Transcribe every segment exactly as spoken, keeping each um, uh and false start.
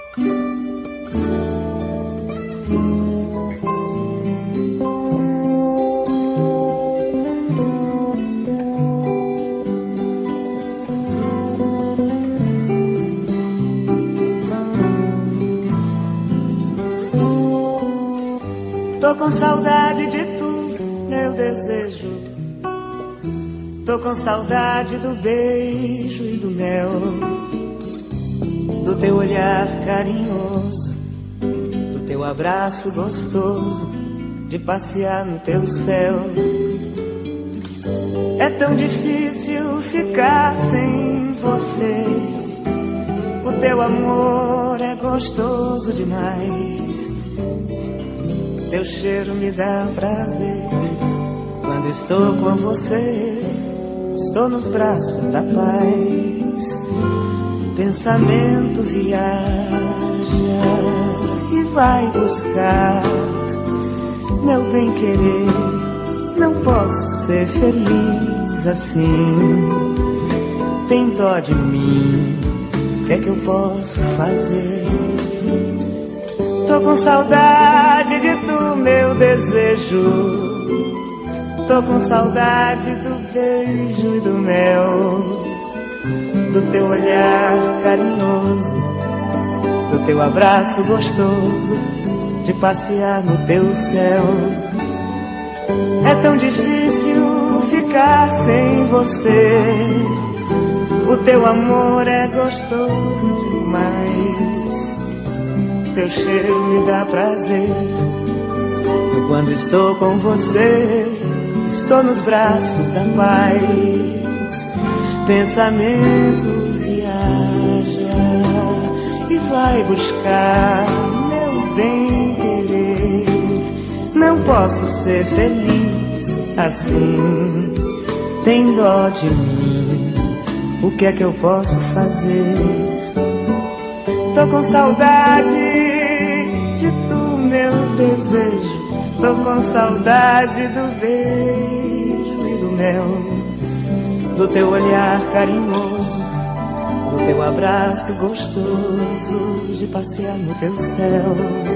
Tô com saudade de tu, meu desejo. Tô com saudade do beijo e do mel, do teu olhar carinhoso, do teu abraço gostoso, de passear no teu céu. É tão difícil ficar sem você. O teu amor é gostoso demais. Teu cheiro me dá prazer. Quando estou com você, estou nos braços da paz. Pensamento viaja e vai buscar meu bem-querer. Não posso ser feliz assim. Tem dó de mim, o que é que eu posso fazer? Tô com saudade de tu, meu desejo. Tô com saudade do beijo e do mel, do teu olhar carinhoso, do teu abraço gostoso, de passear no teu céu. É tão difícil ficar sem você. O teu amor é gostoso demais. Teu cheiro me dá prazer. Eu, quando estou com você, estou nos braços da paz. Pensamento viaja e vai buscar meu bem-querer. Não posso ser feliz assim. Tem dó de mim, o que é que eu posso fazer? Tô com saudade de tu, meu desejo. Tô com saudade do beijo e do mel, do teu olhar carinhoso, do teu abraço gostoso, de passear no teu céu.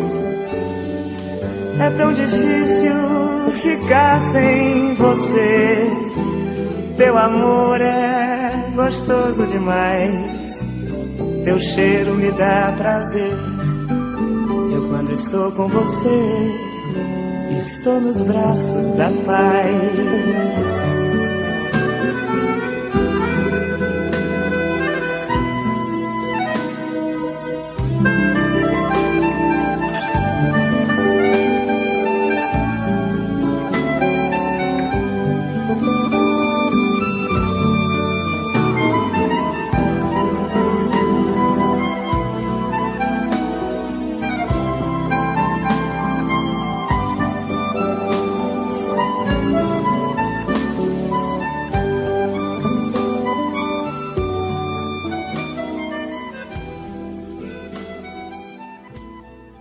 É tão difícil ficar sem você. Teu amor é gostoso demais. Teu cheiro me dá prazer. Eu, quando estou com você, estou nos braços da paz.